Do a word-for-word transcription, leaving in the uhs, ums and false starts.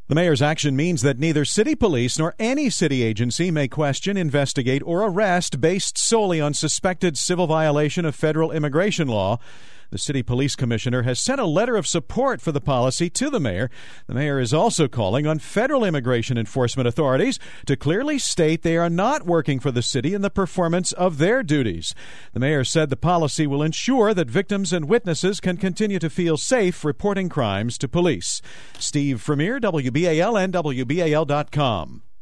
The mayor's action means that neither city police nor any city agency may question, investigate, or arrest based solely on suspected civil violation of federal immigration law. The city police commissioner has sent a letter of support for the policy to the mayor. The mayor is also calling on federal immigration enforcement authorities to clearly state they are not working for the city in the performance of their duties. The mayor said the policy will ensure that victims and witnesses can continue to feel safe reporting crimes to police. Steve Vermeer, W B A L and W B A L dot com.